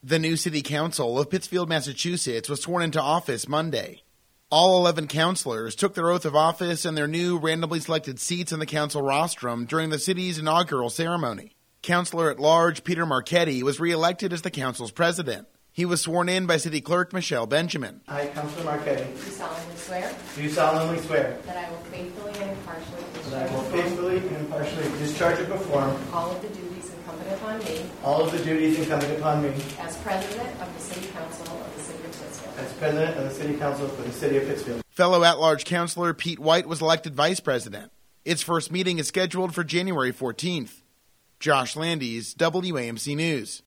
The new city council of Pittsfield, Massachusetts was sworn into office Monday. All 11 councilors took their oath of office in their new randomly selected seats in the council rostrum during the city's inaugural ceremony. Councilor at large Peter Marchetti was re-elected as the council's president. He was sworn in by City Clerk Michelle Benjamin. I, Councilor Marchetti, Do solemnly swear do solemnly swear that I will faithfully and impartially that I will discharge faithfully and impartially discharge and perform all of the duties incumbent upon me all of the duties incumbent upon me as President of the City Council of the City of Pittsfield. as President of the City Council for the City of Pittsfield. Fellow at-large councilor Pete White was elected vice president. Its first meeting is scheduled for January 14th. Josh Landis, WAMC News.